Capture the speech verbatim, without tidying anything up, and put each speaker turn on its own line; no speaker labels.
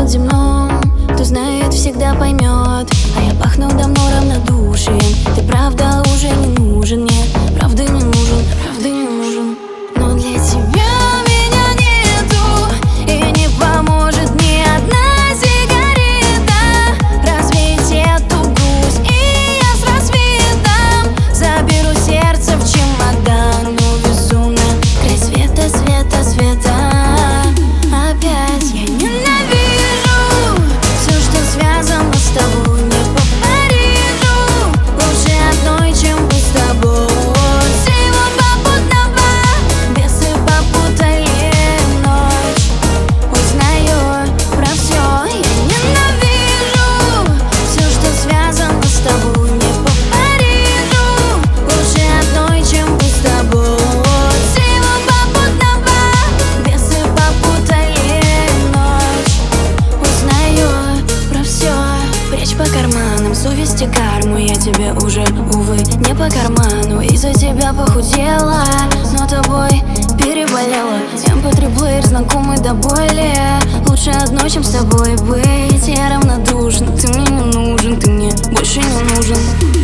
над земным, кто знает, всегда поймет. А я пахну давно равнодушием. Ты правда уже не нужен мне, правда не нужен, правда не нужен. Но для тебя меня нету, и не поможет ни одна сигарета развеять эту грусть. И я с рассветом заберу сердце в чемодан. Ну безумно край света, света, света. Опять я ненавижу все, что связано с тобой. Не по Парижу, лучше одной, чем быть с тобой. Всего попутного, бесы попутали ночь. Узнаю про все, я ненавижу все, что связано с тобой. Не по Парижу, лучше одной, чем быть с тобой. Всего попутного, бесы попутали ночь. Узнаю про все. Прячь по карманам совесть и карму. Я тебе уже, увы, не по карману. Из-за тебя похудела, но тобой переболела. эм пэ три плеер знакомый до боли. Лучше одной, чем с тобой быть. Я равнодушна, ты мне не нужен, ты мне больше не нужен.